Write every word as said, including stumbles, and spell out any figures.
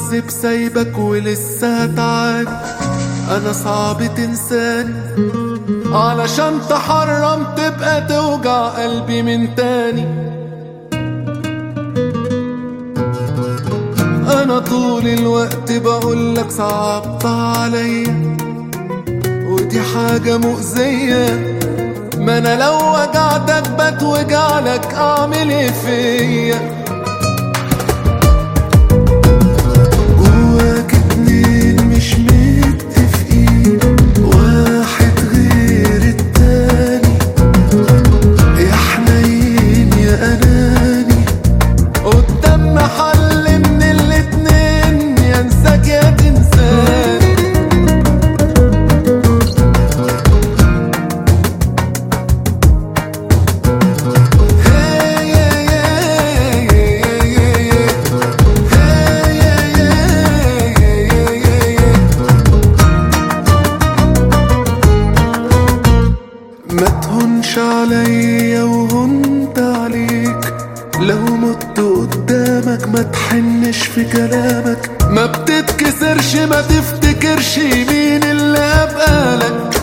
متعذب سايبك ولسه هتعاني. انا صعب تنساني علشان تحرم تبقى توجع قلبي من تاني. انا طول الوقت بقولك صعبت عليا ودي حاجة مؤذية، ما انا لو وجعتك بتوجعلك اعمل ايه فيا؟ جواك اتنين مش متفقين، واحد غير التاني، يا حنين يا اناني، قدام محل من الاتنين يا انساك يا تنساني. ما تهونش عليا وهنت عليك، لو مت قدامك ما تحنش في كلامك، ما بتتكسرش ما تفتكرش مين اللي ابقالك.